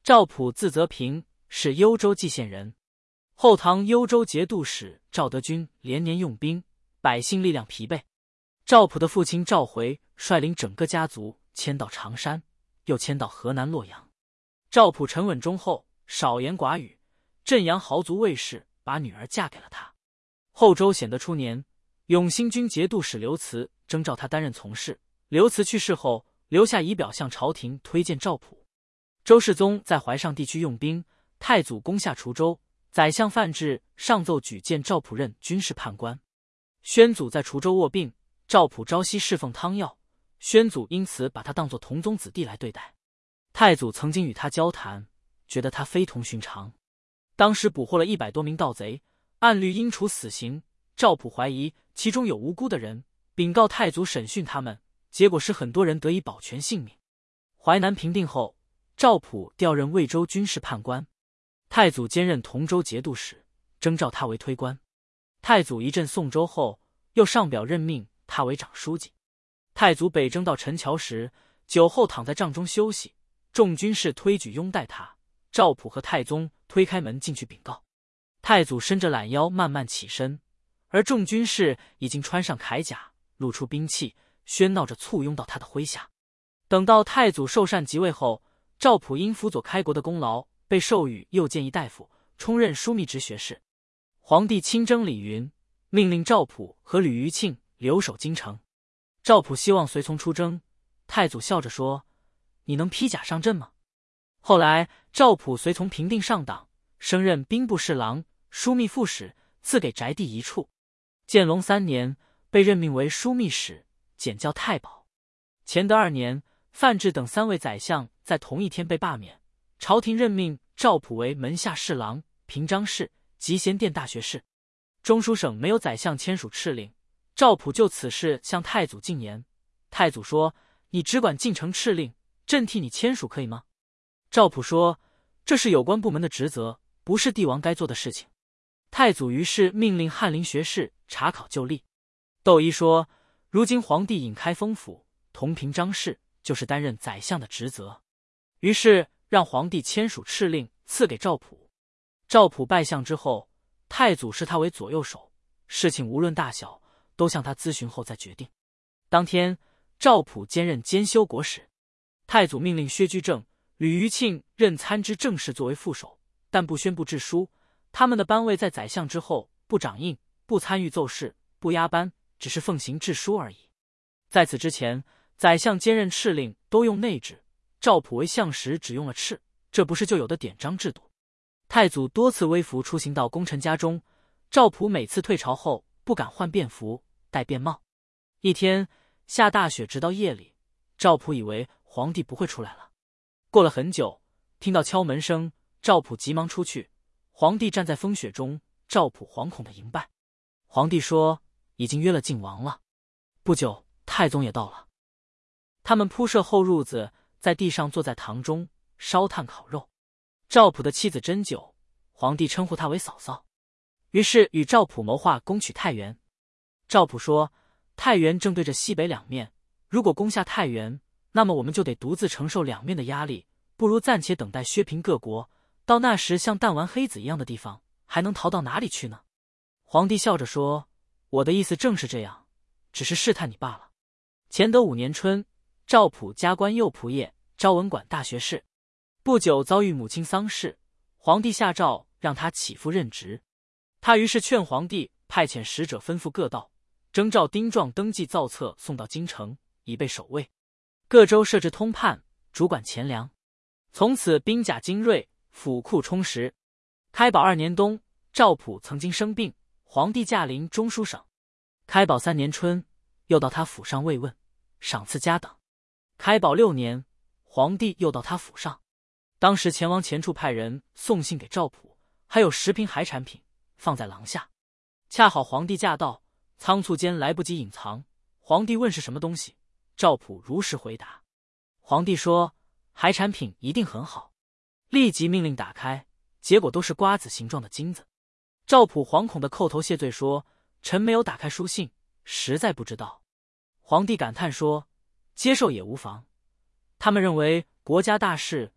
赵普字泽平，是幽州蓟县人。后唐幽州节度使赵德军连年用兵，百姓力量疲惫。赵普的父亲赵回率领整个家族迁到常山，又迁到河南洛阳。赵普沉稳忠厚，少言寡语，镇阳豪族卫士把女儿嫁给了他。后周显德初年，永兴军节度使刘慈征召他担任从事。刘慈去世后，留下遗表向朝廷推荐赵普。周世宗在淮上地区用兵，太祖攻下滁州，宰相范质上奏举荐赵普任军事判官。宣祖在滁州卧病，赵普朝夕侍奉汤药，宣祖因此把他当作同宗子弟来对待。太祖曾经与他交谈，觉得他非同寻常。当时捕获了100多名盗贼，按律应处死刑。赵普怀疑其中有无辜的人，禀告太祖审讯他们，结果使很多人得以保全性命。淮南平定后，赵普调任魏州军事判官，太祖兼任同州节度使，征召他为推官。太祖一镇宋州后，又上表任命他为长书记。太祖北征到陈桥时，酒后躺在帐中休息，众军士推举拥戴他。赵普和太宗推开门进去禀告。太祖伸着懒腰慢慢起身，而众军士已经穿上铠甲，露出兵器，喧闹着簇拥到他的麾下。等到太祖受禅即位后，赵普因辅佐开国的功劳，被授予右谏议大夫，充任枢密直学士。皇帝亲征李云，命令赵普和吕余庆留守京城。赵普希望随从出征，太祖笑着说：“你能披甲上阵吗？”后来赵普随从平定上党，升任兵部侍郎、枢密副使，赐给宅地1处。建隆3年，被任命为枢密使，检校太保。乾德2年，范质等3位宰相在同一天被罢免，朝廷任命赵普为门下侍郎、平章事、集贤殿大学士。中书省没有宰相签署敕令，赵普就此事向太祖进言。太祖说：“你只管进呈敕令，朕替你签署可以吗？”赵普说：“这是有关部门的职责，不是帝王该做的事情。”太祖于是命令翰林学士查考就例。窦漪说：“如今皇帝引开封府，同平章事就是担任宰相的职责。”于是让皇帝签署敕令，赐给赵普。赵普拜相之后，太祖视他为左右手，事情无论大小，都向他咨询后再决定。当天，赵普兼任监修国使。太祖命令薛居正、吕余庆任参知政事作为副手，但不宣布制书。他们的班位在宰相之后，不掌印，不参与奏事，不压班，只是奉行制书而已。在此之前，宰相兼任敕令都用内制，赵普为相时只用了敕，这不是就有的典章制度。太祖多次微服出行到功臣家中，赵普每次退朝后不敢换便服，戴便帽。一天下大雪，直到夜里，赵普以为皇帝不会出来了。过了很久，听到敲门声，赵普急忙出去。皇帝站在风雪中，赵普惶恐的迎拜。皇帝说：“已经约了晋王了。”不久，太宗也到了。他们铺设厚褥子，在地上坐在堂中烧炭烤肉。赵普的妻子斟酒，皇帝称呼她为嫂嫂，于是与赵普谋划攻取太原。赵普说：“太原正对着西北两面，如果攻下太原，那么我们就得独自承受两面的压力，不如暂且等待削平各国，到那时像弹丸黑子一样的地方，还能逃到哪里去呢？”皇帝笑着说：“我的意思正是这样，只是试探你罢了。”乾德5年春，赵普加官右仆射、昭文馆大学士。不久遭遇母亲丧事，皇帝下诏让他起复任职。他于是劝皇帝派遣使者吩咐各道，征召丁状登记造册送到京城，以备守卫。各州设置通判，主管钱粮。从此兵甲精锐，府库充实。开宝2年冬，赵普曾经生病，皇帝驾临中书省。开宝3年春，又到他府上慰问，赏赐嘉等。开宝6年，皇帝又到他府上。当时前王前处派人送信给赵普，还有10瓶海产品放在廊下。恰好皇帝驾到，仓促间来不及隐藏。皇帝问是什么东西，赵普如实回答。皇帝说：“海产品一定很好。”立即命令打开，结果都是瓜子形状的金子。赵普惶恐地叩头谢罪说：“臣没有打开书信，实在不知道。”皇帝感叹说：“接受也无妨。他们认为国家大事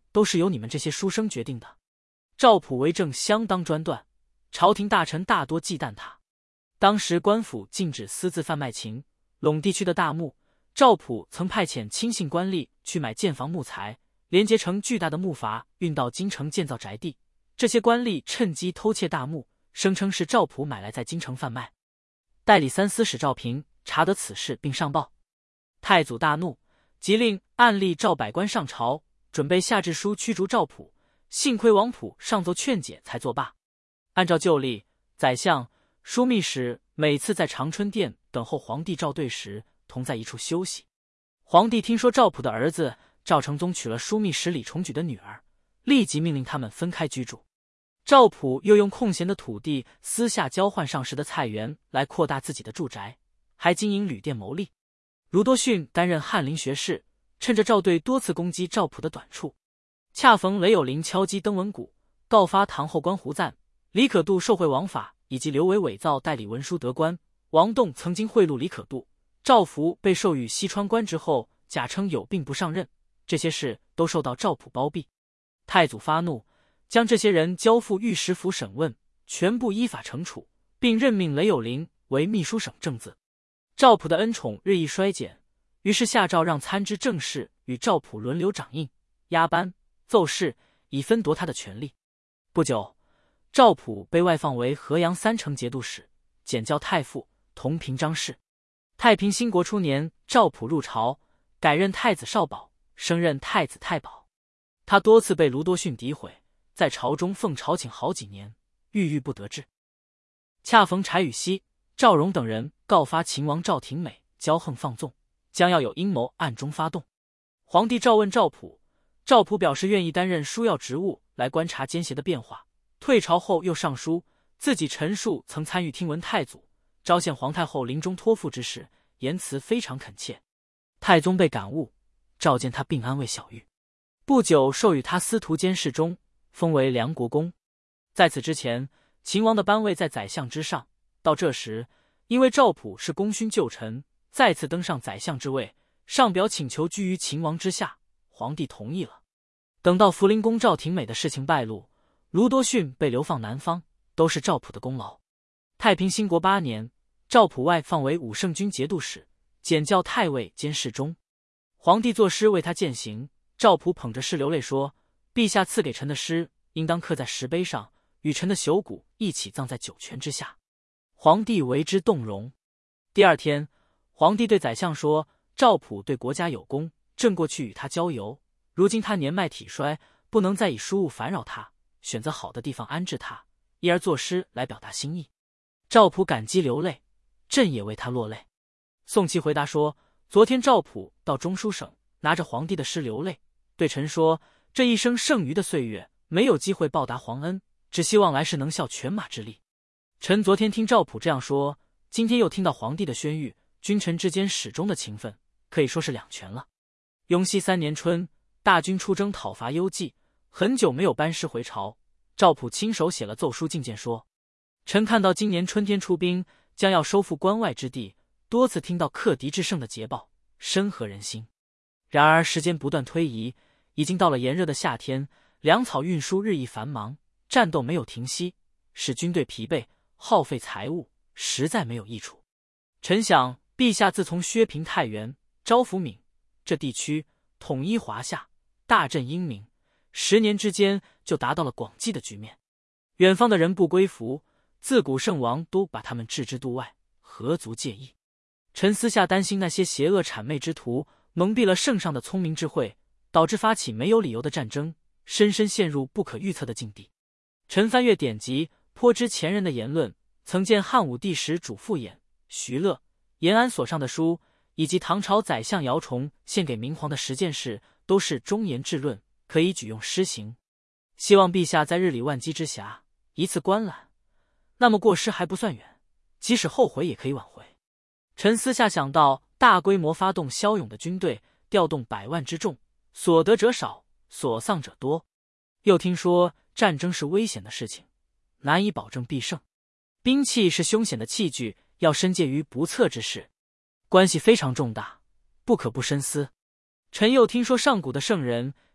都是由你们这些书生决定的。赵普为政相当专断，朝廷大臣大多忌惮他。当时官府禁止私自贩卖秦、陇地区的大木，赵普曾派遣亲信官吏去买建房木材，连结成巨大的木筏运到京城建造宅地。这些官吏趁机偷窃大木，声称是赵普买来在京城贩卖。代理三司使赵平查得此事并上报，太祖大怒，即令暗例赵百官上朝，准备下制书驱逐赵普。幸亏王普上奏劝解，才作罢。按照旧例，宰相、枢密使每次在长春殿等候皇帝赵对时，同在一处休息。皇帝听说赵普的儿子赵承宗娶了枢密使李重举的女儿，立即命令他们分开居住。赵普又用空闲的土地私下交换上市的菜园来扩大自己的住宅，还经营旅店牟利。卢多逊担任翰林学士，趁着赵对多次攻击赵普的短处，恰逢雷有灵敲击登文鼓，告发唐后官胡赞、李可度受贿枉法，以及刘维伪造代理文书得官。王栋曾经贿赂李可度。赵福被授予西川官职后，假称有病不上任，这些事都受到赵普包庇。太祖发怒，将这些人交付御史府审问，全部依法惩处，并任命雷有灵为秘书省正字。赵普的恩宠日益衰减，于是下诏让参知政事与赵普轮流掌印、押班、奏事，以分夺他的权力。不久，赵普被外放为河阳三城节度使，检校太傅、同平章事。太平兴国初年，赵普入朝，改任太子少保，升任太子太保。他多次被卢多逊诋毁，在朝中奉朝请好几年，郁郁不得志。恰逢柴宇熙、赵荣等人告发秦王赵廷美骄横放纵，将要有阴谋暗中发动。皇帝召问赵普，赵普表示愿意担任枢要职务来观察奸邪的变化。退朝后又上书，自己陈述曾参与听闻太祖昭献皇太后临终托付之事，言辞非常恳切。太宗被感悟，召见他并安慰小玉。不久授予他司徒监侍中，封为梁国公。在此之前，秦王的班位在宰相之上，到这时，因为赵普是功勋旧臣，再次登上宰相之位，上表请求居于秦王之下，皇帝同意了。等到福陵公赵廷美的事情败露，卢多逊被流放南方，都是赵普的功劳。太平兴国8年，赵普外放为武圣军节度使，检校太尉兼侍中。皇帝作诗为他饯行，赵普捧着诗流泪说：“陛下赐给臣的诗，应当刻在石碑上，与臣的朽骨一起葬在九泉之下。”皇帝为之动容。第二天，皇帝对宰相说：“赵普对国家有功，朕过去与他郊游。如今他年迈体衰，不能再以书务烦扰他，选择好的地方安置他，因而作诗来表达心意。”赵普感激流泪，朕也为他落泪。宋祁回答说：“昨天赵普到中书省，拿着皇帝的诗流泪，对臣说：这一生剩余的岁月，没有机会报答皇恩，只希望来世能效犬马之力。臣昨天听赵普这样说，今天又听到皇帝的宣谕，君臣之间始终的情分，可以说是两全了。”雍熙3年春，大军出征讨伐幽蓟，很久没有班师回朝，赵普亲手写了奏书进谏说：“臣看到今年春天出兵，将要收复关外之地，多次听到克敌制胜的捷报，深合人心。然而时间不断推移，已经到了炎热的夏天，粮草运输日益繁忙，战斗没有停息，使军队疲惫，耗费财物，实在没有益处。臣想陛下自从削平太原、招抚闽这地区，统一华夏，大振英明，10年之间就达到了广济的局面。远方的人不归服，自古圣王都把他们置之度外，何足介意？臣私下担心那些邪恶谄媚之徒蒙蔽了圣上的聪明智慧，导致发起没有理由的战争，深深陷入不可预测的境地。臣翻阅典籍，颇知前人的言论，曾见汉武帝时主父偃、徐乐、延安所上的书，以及唐朝宰相姚崇献给明皇的10件事，都是忠言治论，可以举用施行。希望陛下在日理万机之暇，一次观览，那么过失还不算远，即使后悔也可以挽回。臣私下想到大规模发动骁勇的军队，调动100万之众，所得者少，所丧者多。又听说战争是危险的事情，难以保证必胜。兵器是凶险的器具，要身介于不测之事，关系非常重大，不可不深思。臣又听说上古的圣人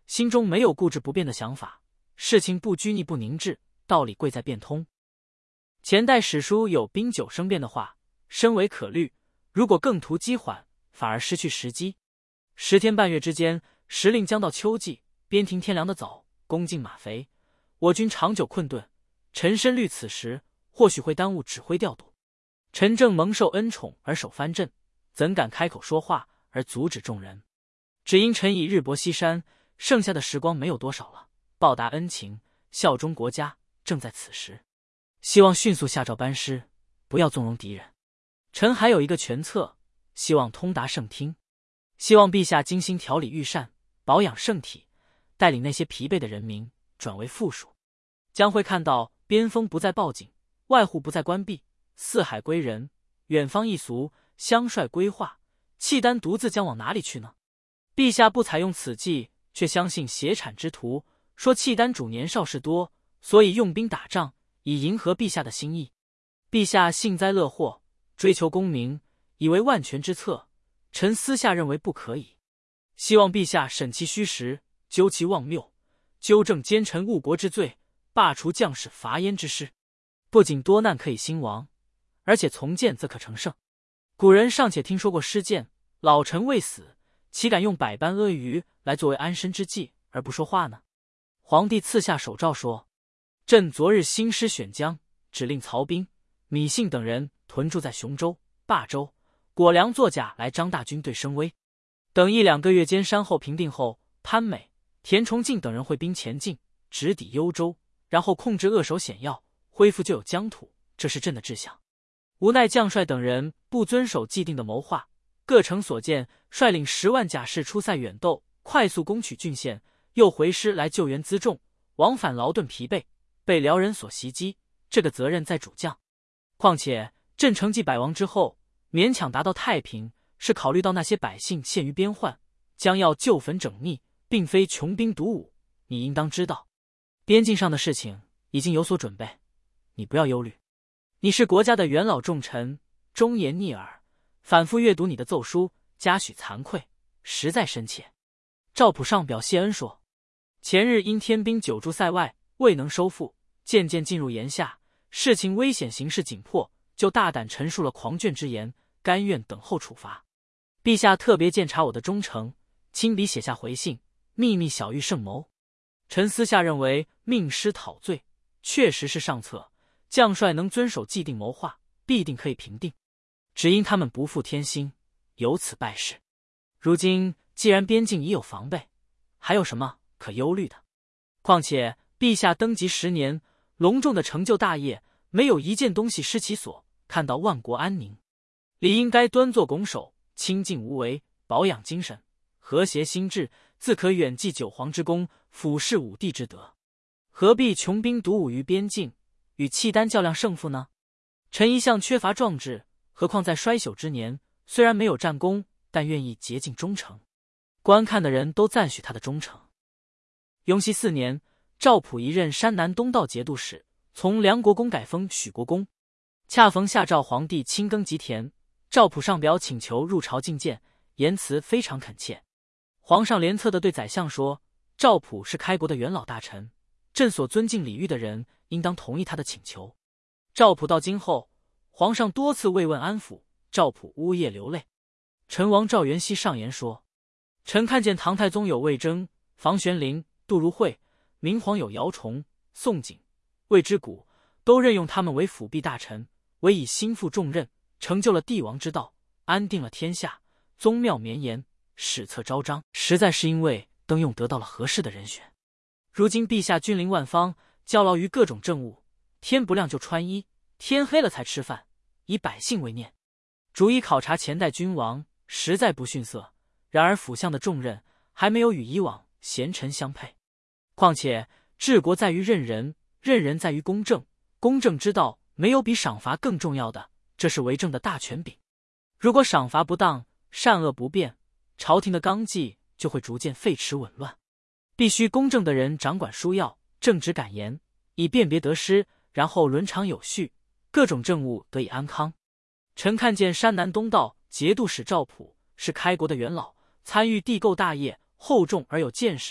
心中没有固执不变的想法，事情不拘泥不凝滞，道理贵在变通。前代史书有兵9生变的话，深为可虑，如果更图积缓，反而失去时机。10天半月之间，时令将到秋季，边庭天凉的早，弓尽马肥，我军长久困顿，臣深虑此时或许会耽误指挥调度。臣正蒙受恩宠而守藩镇，怎敢开口说话而阻止众人？只因臣已日薄西山，剩下的时光没有多少了，报答恩情，效忠国家，正在此时。希望迅速下诏班师，不要纵容敌人。臣还有一个权策，希望通达圣听。希望陛下精心调理御膳，保养圣体，带领那些疲惫的人民转为富庶。将会看到边锋不再报警，外户不再关闭，四海归仁，远方一俗，相率归化。契丹独自将往哪里去呢？陛下不采用此计，却相信挟产之徒，说契丹主年少势多，所以用兵打仗，以迎合陛下的心意。陛下幸灾乐祸，追求功名，以为万全之策，臣私下认为不可以。希望陛下审其虚实，究其妄谬，纠正奸臣误国之罪，罢除将士伐燕之师。不仅多难可以兴亡，而且从谏则可成胜。古人尚且听说过失谏，老臣未死，岂敢用百般阿谀来作为安身之计而不说话呢？皇帝赐下手诏说：朕昨日兴师选将，指令曹彬、米信等人屯驻在雄州、霸州，果粮作假来张大军队声威。等1-2个月间山后平定后，潘美、田崇进等人会兵前进，直抵幽州，然后控制扼守险要，恢复旧有疆土，这是朕的志向。无奈将帅等人不遵守既定的谋划，各城所见，率领10万甲士出塞远斗，快速攻取郡县，又回师来救援辎重，往返劳顿疲惫，被辽人所袭击，这个责任在主将。况且朕承继百王之后，勉强达到太平，是考虑到那些百姓陷于边患，将要救坟整逆，并非穷兵黩武。你应当知道，边境上的事情已经有所准备，你不要忧虑。你是国家的元老重臣，忠言逆耳，反复阅读你的奏书，嘉许惭愧，实在深切。赵普上表谢恩说，前日因天兵久驻塞外，未能收复，渐渐进入炎夏，事情危险，形势紧迫，就大胆陈述了狂眷之言，甘愿等候处罚。陛下特别鉴察我的忠诚，亲笔写下回信，秘密晓谕圣谋。臣私下认为命师讨罪确实是上策，将帅能遵守既定谋划，必定可以平定。只因他们不负天心，由此败事。如今既然边境已有防备，还有什么可忧虑的？况且陛下登基10年，隆重的成就大业，没有一件东西失其所，看到万国安宁，理应该端坐拱手，清静无为，保养精神，和谐心志，自可远继9皇之功，俯视5帝之德。何必穷兵黩武于边境，与契丹较量胜负呢？臣一向缺乏壮志，何况在衰朽之年，虽然没有战功，但愿意竭尽忠诚。观看的人都赞许他的忠诚。雍熙4年，赵普一任山南东道节度使，从梁国公改封许国公。恰逢下诏皇帝亲耕吉田，赵普上表请求入朝觐见，言辞非常恳切。皇上怜恻地对宰相说，赵普是开国的元老大臣，朕所尊敬礼遇的人，应当同意他的请求。赵普到京后，皇上多次慰问安抚，赵普呜咽流泪。陈王赵元熙上言说，臣看见唐太宗有魏征、房玄龄、杜如晦，明皇有姚崇、宋璟、魏之古，都任用他们为辅弼大臣，委以心负重任，成就了帝王之道，安定了天下，宗庙绵延，史册昭彰，实在是因为登用得到了合适的人选。如今陛下君临万方，教劳于各种政务，天不亮就穿衣，天黑了才吃饭，以百姓为念。逐一考察前代君王，实在不逊色，然而辅相的重任还没有与以往贤臣相配。况且治国在于任人，任人在于公正，公正之道没有比赏罚更重要的，这是为政的大权柄。如果赏罚不当，善恶不变，朝廷的纲纪就会逐渐废弛紊乱。必须公正的人掌管枢要，正直敢言，以辨别得失，然后伦常有序，各种政务得以安康。臣看见山南东道节度使赵普是开国的元老，参与地构大业，厚重而有见识，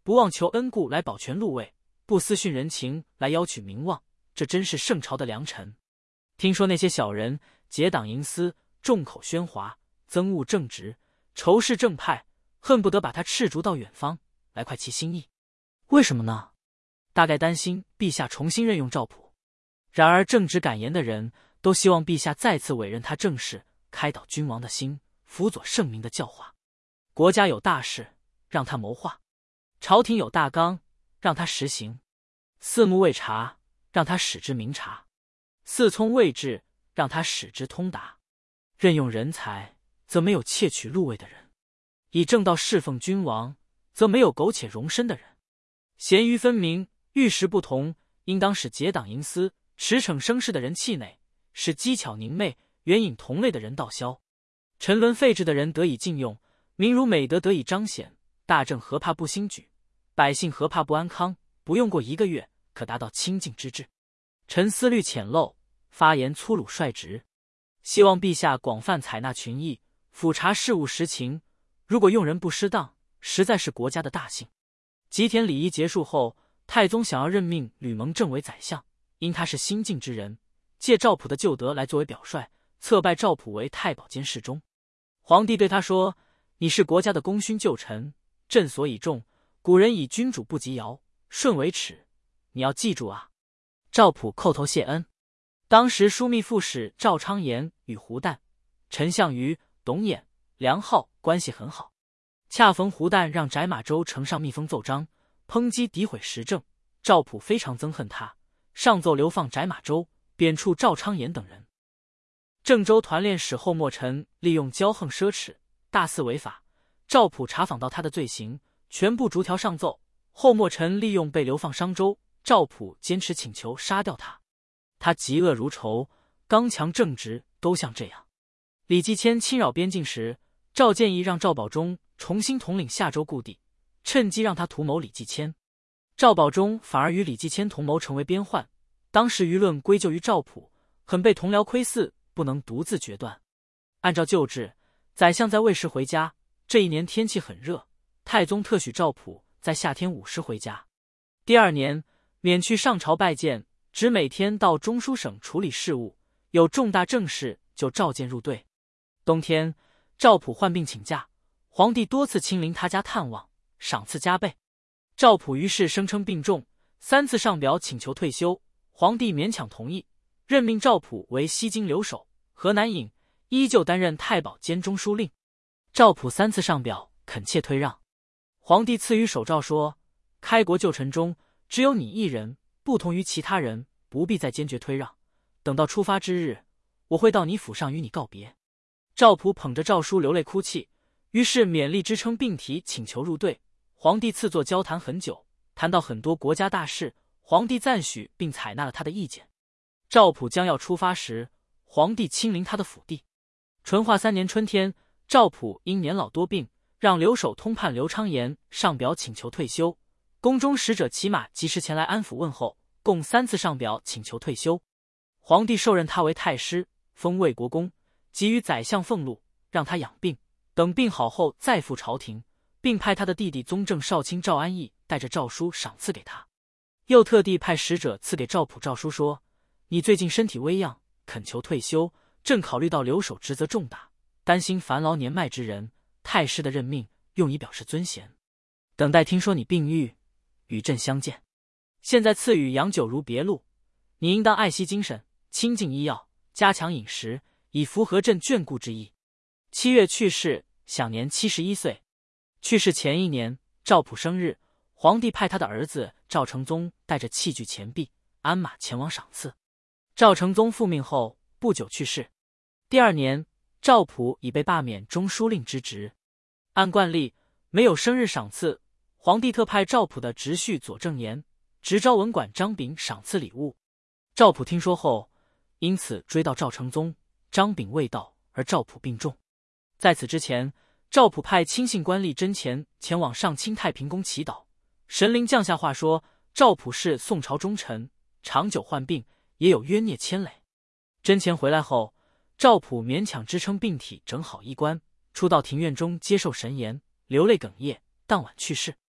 不忘求恩故来保全禄位，不思训人情来邀取名望，这真是圣朝的良臣。听说那些小人结党营私，众口喧哗，憎恶正直，仇视正派，恨不得把他斥逐到远方来快其心意。为什么呢？大概担心陛下重新任用赵普。然而正直敢言的人都希望陛下再次委任他正事，开导君王的心，辅佐圣明的教化。国家有大事，让他谋划；朝廷有大纲，让他实行；四目未察，让他使之明察；四聪未治，让他使之通达。任用人才，则没有窃取禄位的人；以正道侍奉君王，则没有苟且容身的人。咸愚分明，玉石不同，应当使结党营私、驰骋生事的人气馁，使机巧凝媚、援引同类的人道消。沉沦废置的人得以禁用，民儒美德得以彰显，大政何怕不兴举，百姓何怕不安康？不用过1个月，可达到清净之治。臣思虑浅陋，发言粗鲁率直，希望陛下广泛采纳群议，俯察事务实情。如果用人不失当，实在是国家的大幸。吉田礼仪结束后，太宗想要任命吕蒙正为宰相，因他是新晋之人，借赵普的旧德来作为表率，册拜赵普为太保兼侍中。皇帝对他说：“你是国家的功勋旧臣，朕所倚重。古人以君主不及尧，舜为耻，你要记住啊。”赵普叩头谢恩。当时枢密副使赵昌言与胡旦、陈相瑜、董衍、梁浩关系很好，恰逢胡旦让翟马周呈上密封奏章，抨击诋毁时政，赵普非常憎恨他，上奏流放翟马周，贬黜赵昌言等人。郑州团练使后墨尘利用骄横奢侈，大肆违法，赵普查访到他的罪行，全部逐条上奏。后墨尘利用被流放商州，赵普坚持请求杀掉他。他嫉恶如仇，刚强正直，都像这样。李继迁侵扰边境时，赵建议让赵保忠重新统领下州故地，趁机让他图谋李继迁。赵保忠反而与李继迁同谋，成为边患。当时舆论归咎于赵普，很被同僚窥伺，不能独自决断。按照旧制，宰相在未时回家。这一年天气很热，太宗特许赵普在夏天午时回家。第2年，免去上朝拜见，只每天到中书省处理事务，有重大政事就召见入队。冬天，赵普患病请假，皇帝多次亲临他家探望，赏赐加倍。赵普于是声称病重，3次上表请求退休，皇帝勉强同意，任命赵普为西京留守、河南尹，依旧担任太保兼中书令。赵普3次上表恳切退让，皇帝赐予手诏说：“开国旧臣中，只有你一人不同于其他人，不必再坚决推让。等到出发之日，我会到你府上与你告别。”赵普捧着诏书流泪哭泣，于是勉励支撑病体请求入队。皇帝赐座交谈很久，谈到很多国家大事，皇帝赞许并采纳了他的意见。赵普将要出发时，皇帝亲临他的府邸。淳化3年春天，赵普因年老多病，让留守通判刘昌言上表请求退休。宫中使者骑马及时前来安抚问候，共3次上表请求退休。皇帝授任他为太师，封魏国公，给予宰相俸禄，让他养病，等病好后再赴朝廷，并派他的弟弟宗正少卿赵安义带着诏书赏赐给他。又特地派使者赐给赵普诏书说：“你最近身体微恙，恳求退休，朕考虑到留守职责重大，担心烦劳年迈之人，太师的任命用以表示尊贤。等待听说你病愈，与朕相见。现在赐予养酒如别录，你应当爱惜精神，清静医药，加强饮食，以符合朕眷顾之意。7月去世，享年71岁。去世前1年，赵普生日，皇帝派他的儿子赵承宗带着器具钱币、鞍马前往赏赐。赵承宗复命后不久去世。第2年，赵普已被罢免中书令之职。按惯例，没有生日赏赐，皇帝特派赵普的直婿左正言、直昭文馆张炳赏赐礼物。赵普听说后，因此追悼赵承宗，张炳未到，而赵普病重。在此之前，赵普派亲信官吏真前前往上清太平宫祈祷，神灵降下话说赵普是宋朝忠臣，长久患病，也有冤孽牵累。真前回来后，赵普勉强支撑病体，整好衣冠，出到庭院中接受神言，流泪哽咽，当晚去世。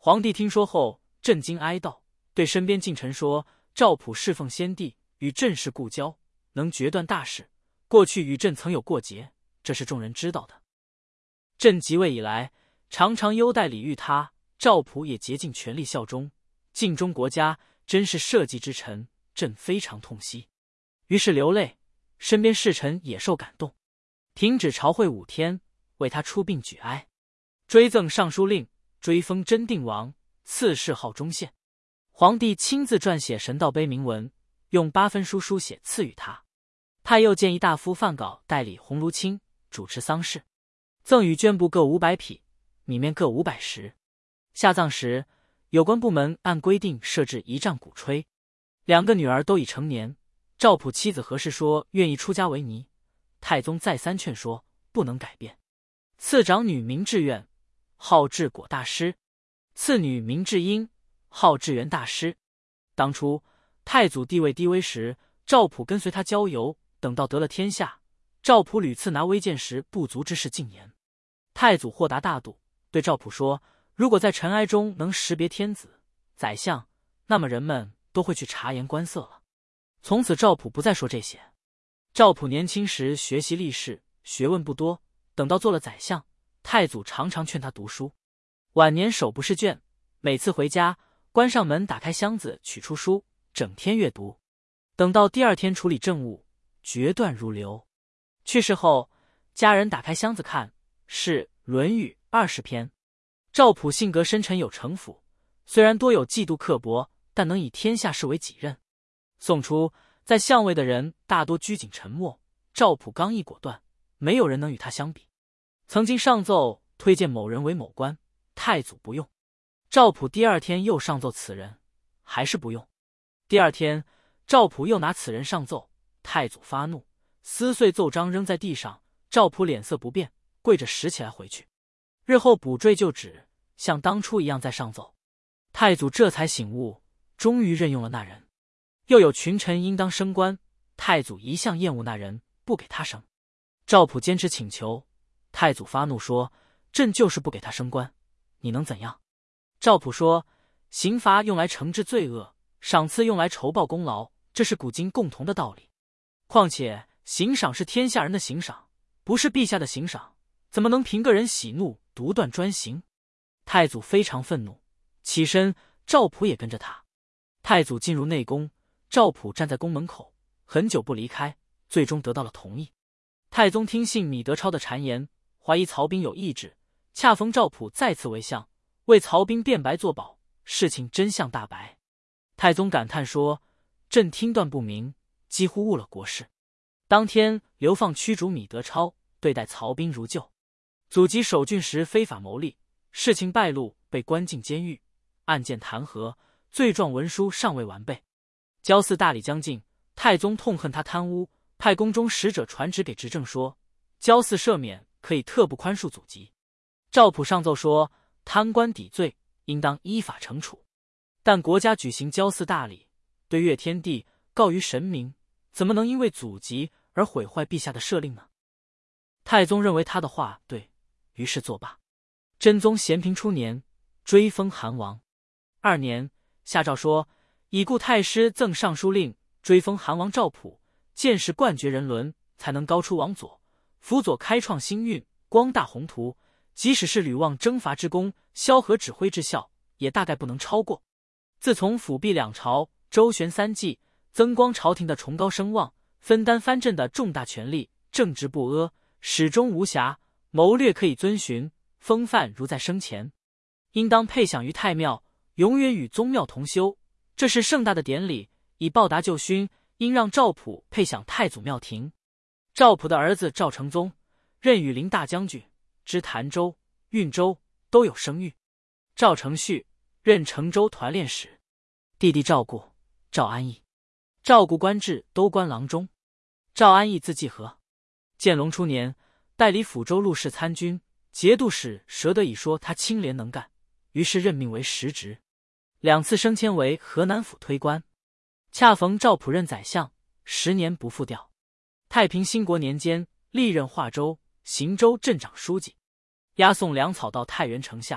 皇帝听说后震惊哀悼，对身边近臣说：“赵普侍奉先帝，与朕是故交，能决断大事，过去与朕曾有过节，这是众人知道的。朕即位以来，常常优待礼遇他，赵普也竭尽全力效忠，尽忠国家，真是社稷之臣，朕非常痛惜。”于是流泪，身边侍臣也受感动，停止朝会5天，为他出殡举哀，追赠尚书令，追封真定王，赐谥号忠献。皇帝亲自撰写神道碑铭文，用8分书书写赐予他。太又建议大夫范稿代理鸿胪卿，主持丧事，赠与绢布各500匹，米面各500石。下葬时，有关部门按规定设置仪仗鼓吹。2个女儿都已成年，赵普妻子何氏说愿意出家为尼，太宗再三劝说，不能改变。次长女明志愿，号治果大师；次女明志英，号志元大师。当初太祖地位低微时，赵普跟随他郊游，等到得了天下，赵普屡次拿微贱时不足之事进言。太祖豁达大度，对赵普说：“如果在尘埃中能识别天子、宰相，那么人们都会去察言观色了。”从此赵普不再说这些。赵普年轻时学习历史，学问不多，等到做了宰相，太祖常常劝他读书。晚年手不释卷，每次回家关上门，打开箱子取出书，整天阅读。等到第2天处理政务，决断如流。去世后，家人打开箱子看，是《论语》20篇。赵普性格深沉有城府，虽然多有嫉妒刻薄，但能以天下事为己任。宋初在相位的人大多拘谨沉默，赵普刚毅果断，没有人能与他相比。曾经上奏推荐某人为某官，太祖不用。赵普第2天又上奏此人，还是不用。第2天，赵普又拿此人上奏，太祖发怒，撕碎奏章扔在地上。赵普脸色不变，跪着拾起来回去。日后补缀就旨，像当初一样再上奏。太祖这才醒悟，终于任用了那人。又有群臣应当升官，太祖一向厌恶那人，不给他升。赵普坚持请求，太祖发怒说：“朕就是不给他升官，你能怎样？”赵普说：“刑罚用来惩治罪恶，赏赐用来酬报功劳，这是古今共同的道理。况且刑赏是天下人的刑赏，不是陛下的刑赏，怎么能凭个人喜怒独断专行？”太祖非常愤怒，起身，赵普也跟着他。太祖进入内宫，赵普站在宫门口，很久不离开，最终得到了同意。太宗听信米德超的谗言，怀疑曹彬有意志，恰逢赵普再次为相，为曹彬辩白作保，事情真相大白。太宗感叹说：“朕听断不明，几乎误了国事。”当天流放驱逐米德超，对待曹彬如旧。祖籍守郡时非法牟利，事情败露，被关进监狱，案件弹劾，罪状文书尚未完备。交祀大礼将近，太宗痛恨他贪污，派宫中使者传旨给执政说：“交祀赦免，可以特不宽恕祖籍。”赵普上奏说：“贪官抵罪，应当依法惩处。但国家举行交祀大礼，对越天地，告于神明，怎么能因为祖籍而毁坏陛下的赦令呢？”太宗认为他的话对，于是作罢。真宗咸平初年，追封韩王。2年，下诏说：“已故太师赠尚书令，追封韩王赵普，见识冠绝人伦，才能高出王佐，辅佐开创新运，光大宏图。即使是吕望征伐之功，萧何指挥之效，也大概不能超过。自从辅弼2朝，周旋3纪，增光朝廷的崇高声望，分担藩镇的重大权力，正直不阿，始终无瑕，谋略可以遵循，风范如在生前。应当配享于太庙，永远与宗庙同修。这是盛大的典礼，以报答旧勋，应让赵普配享太祖庙庭。”赵普的儿子赵成宗任羽林大将军，知潭州、运州都有声誉。赵承绪任成州团练使。弟弟赵固、赵安义、赵固官至都官郎中，赵安义字季和。建隆初年，代理抚州录事参军、节度使佘德以说他清廉能干，于是任命为实职，2次升迁为河南府推官。恰逢赵普任宰相，10年不复调。太平兴国年间，历任华州、邢州镇长书记，押送粮草到太原城下，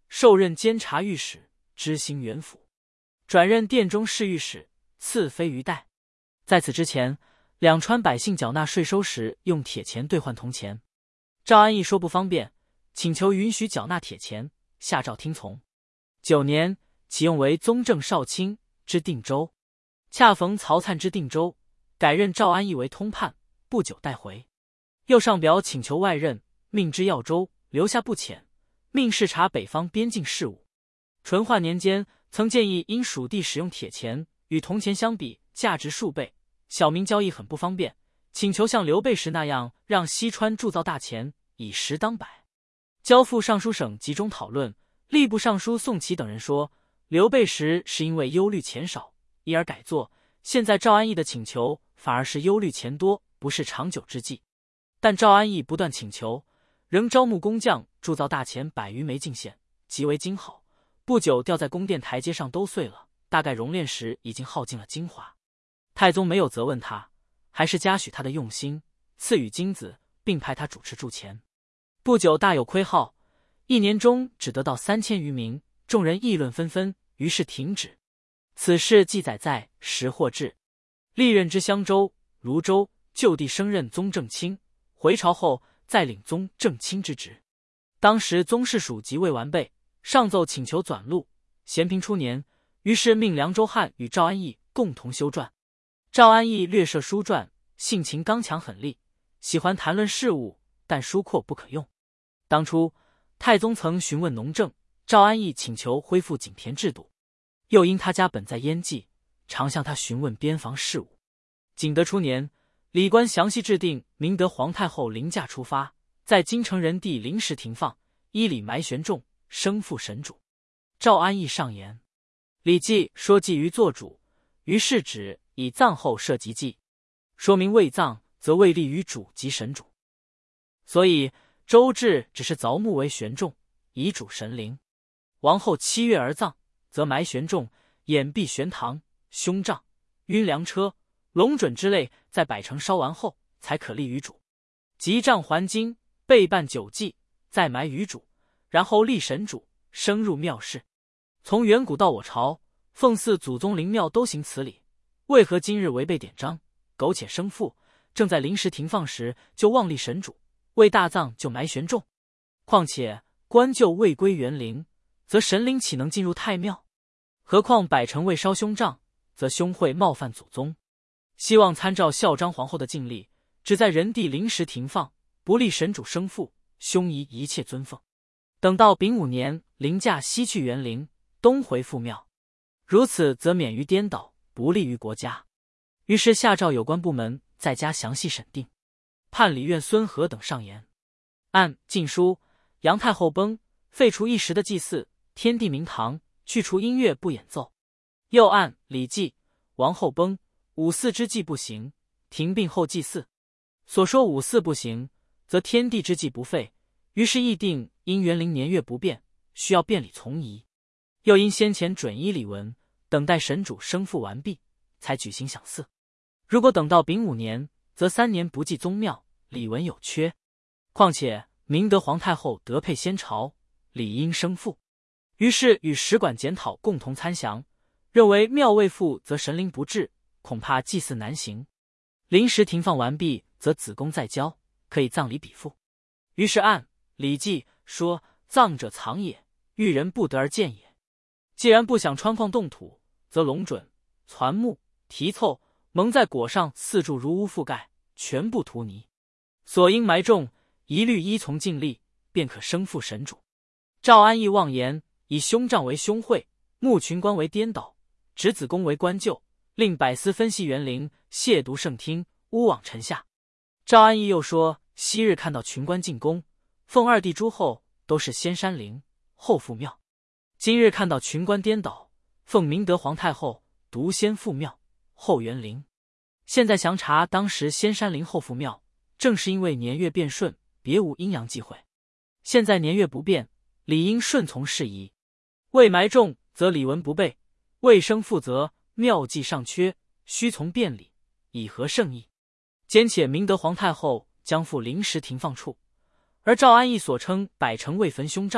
受任监察御史，知行元府，转任殿中侍御史，赐妃于代。在此之前，两川百姓缴纳税收时用铁钱兑换铜钱。赵安义说不方便，请求允许缴纳铁钱，下诏听从。9年，启用为宗正少卿之定州。恰逢曹粲之定州，改任赵安义为通判，不久带回。又上表请求外任，命之耀州，留下不遣，命视察北方边境事务。淳化年间，曾建议因属地使用铁钱与铜钱相比，价值数倍，小民交易很不方便，请求像刘备时那样，让西川铸造大钱，以10当百。交付尚书省集中讨论。吏部尚书宋祁等人说，刘备时是因为忧虑钱少，因而改作，现在赵安义的请求反而是忧虑钱多，不是长久之计。但赵安义不断请求，仍招募工匠铸造大钱100余枚进献，极为精好，不久吊在宫殿台阶上都碎了，大概熔炼时已经耗尽了精华。太宗没有责问他，还是嘉许他的用心，赐予金子，并派他主持铸钱。不久大有亏耗，1年中只得到3000余名，众人议论纷纷，于是停止。此事记载在《识货志》。历任之襄州、泸州，就地升任宗正卿，回朝后再领宗正卿之职。当时宗室属即未完备，上奏请求转录。咸平初年，于是命梁周汉与赵安义共同修撰。赵安义略涉书传，性情刚强狠戾，喜欢谈论事务，但书阔不可用。当初太宗曾询问农政，赵安义请求恢复井田制度，又因他家本在燕蓟，常向他询问边防事务。景德初年，礼官详细制定明德皇太后临驾出发，在京城人地临时停放，依礼埋悬重，升复神主。赵安义上言，《礼记》说祭于作主，于是指以葬后设及祭，说明未葬则未立于主及神主。所以周至只是凿墓为悬重，以主神灵。王后7月而葬，则埋悬重，掩蔽悬堂、胸杖、晕粮车、龙准之类，在百成烧完后，才可立于主。及杖还经，备办9祭，再埋于主，然后立神主，升入庙室。从远古到我朝，奉祀祖宗灵庙都行此礼，为何今日违背典章，苟且生父，正在临时停放时就忘立神主，为大葬就埋悬重？况且官就未归元灵，则神灵岂能进入太庙？何况百成未烧胸杖，则凶会冒犯祖宗。希望参照孝章皇后的禁例，只在人地临时停放，不立神主生父，凶夷一切尊奉。等到丙午年，灵驾西去元灵，东回父庙，如此则免于颠倒，不利于国家。于是下诏有关部门再加详细审定。判理院孙和等上言，按《晋书》，杨太后崩，废除一时的祭祀，天地明堂，去除音乐不演奏。又按《礼记》，王后崩，五祀之祭不行，停并后祭祀。所说五祀不行，则天地之祭不废，于是议定因元灵年月不变，需要变礼从仪。又因先前准依礼文，等待神主升复完毕，才举行享祀。如果等到丙午年，则3年不祭宗庙，礼文有缺。况且明德皇太后德配先朝，理应升复。于是与使馆检讨共同参详，认为庙未复则神灵不至，恐怕祭祀难行。临时停放完毕，则子宫再交，可以葬礼比附。于是按《礼记》说，葬者藏也，遇人不得而见也。既然不想穿矿动土，则龙准、攒木、蹄凑蒙在果上四柱如屋覆盖，全部涂泥。所应埋重，一律依从尽力，便可升复神主。赵安义妄言，以凶杖为凶讳，牧群官为颠倒，指子宫为官旧，令百司分析元灵，亵渎圣听，诬枉臣下。赵安义又说，昔日看到群官进宫，奉二帝诸后，都是先山陵，后复庙。今日看到群官颠倒，奉明德皇太后，独先复庙，后元灵。现在详查当时先山陵后复庙，正是因为年月变顺，别无阴阳忌讳。现在年月不变，理应顺从事宜。未埋重，则礼文不备；未升复，则庙祭尚缺，须从变礼，以合圣意。兼且明德皇太后将复临时停放处，而赵安义所称百成未焚胸杖，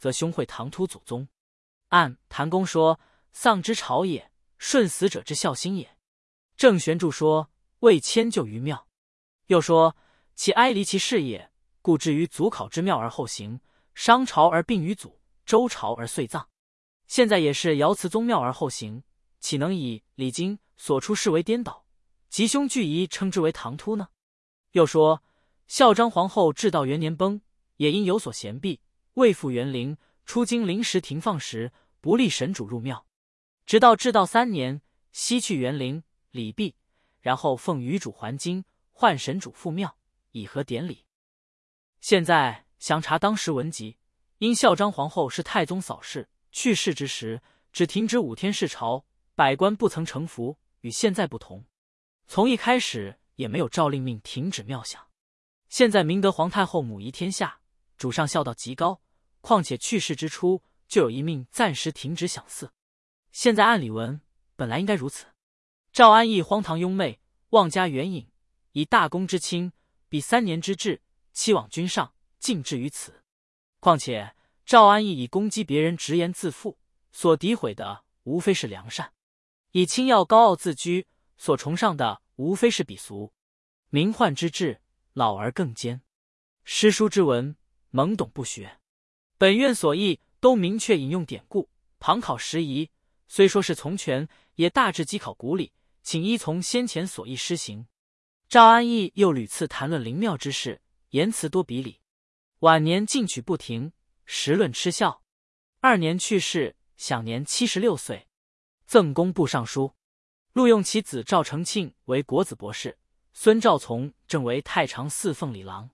则凶讳唐突祖宗。按谭公说，丧之朝也，顺死者之孝心也。郑玄注说，未迁就于庙。又说，其哀离其事也，故至于祖考之庙而后行，商朝而并于祖，周朝而遂葬。现在也是尧祠宗庙而后行，岂能以礼经所出事为颠倒，吉凶俱疑称之为唐突呢？又说，孝章皇后至道元年崩，也因有所嫌避，未复元陵，出京临时停放时，不立神主入庙，直到至道3年，西去元陵，礼毕，然后奉余主还京，换神主复庙，以合典礼。现在详查当时文集，因孝章皇后是太宗扫视去世之时，只停止5天视朝，百官不曾承服，与现在不同。从一开始也没有诏令命停止庙享。现在明德皇太后母仪天下，主上孝道极高，况且去世之初就有一命暂时停止享祀。现在按理文本来应该如此。赵安义荒唐庸媚，妄加援引，以大公之轻，比3年之制，期往君上，尽至于此。况且赵安义以攻击别人直言自负，所诋毁的无非是良善；以轻要高傲自居，所崇尚的无非是鄙俗。名宦之志，老而更坚；诗书之文，懵懂不学。本院所议都明确引用典故，旁考时宜，虽说是从权，也大致稽考古理，请依从先前所议施行。赵安义又屡次谈论灵庙之事，言辞多比理，晚年进取不停，时论嗤笑。2年去世，享年76岁，赠工部尚书。录用其子赵承庆为国子博士，孙兆从正为太常侍奉礼郎。